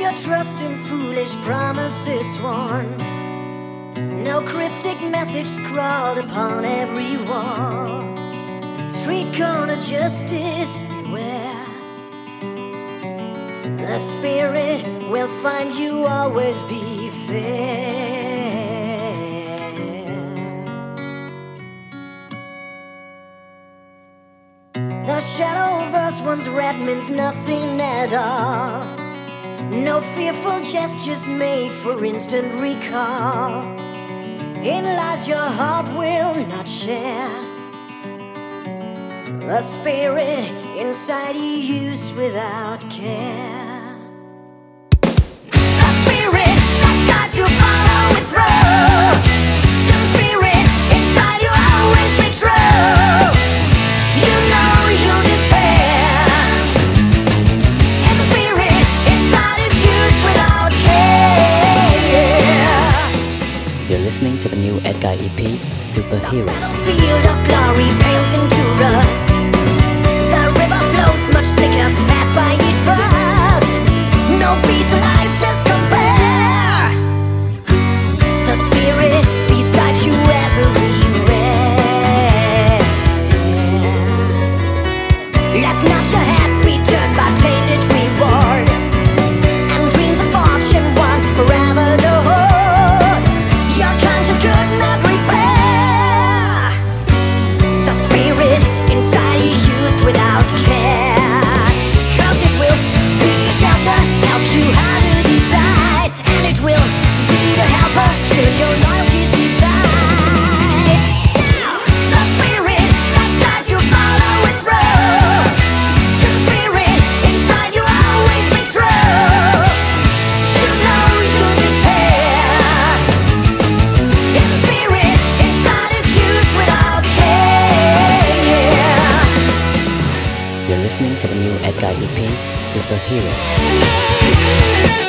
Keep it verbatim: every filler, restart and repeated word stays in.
your trust in foolish promises sworn. No cryptic message scrawled upon every wall. Street corner justice, beware. The spirit will find you always be fair. The shadow verse once read means nothing at all. No fearful gestures made for instant recall. In lies your heart will not share. The spirit inside you used without care. The spirit that guides you, follow it through. To the spirit inside you, always be true. You know you'll despair. And the spirit inside is used without care. You're listening to the new Edguy E P, Superheroes. Field of glory pales into rust. The river flows much thicker, fat by each thrust. No peace of life does compare. The spirit beside you everywhere. Let not your head be turned by tainted reward, and dreams of fortune won forever to hold. Your conscience could not repair. The spirit inside you used without care. Cause it will be a shelter, help you hide and decide. And it will be a helper should your loyalties divide. Now, the spirit that guides you, follow it through. To the spirit inside you, always be true. You know you'll despair. And the spirit inside is used without care. You're listening to the new Edguy E P, Superheroes.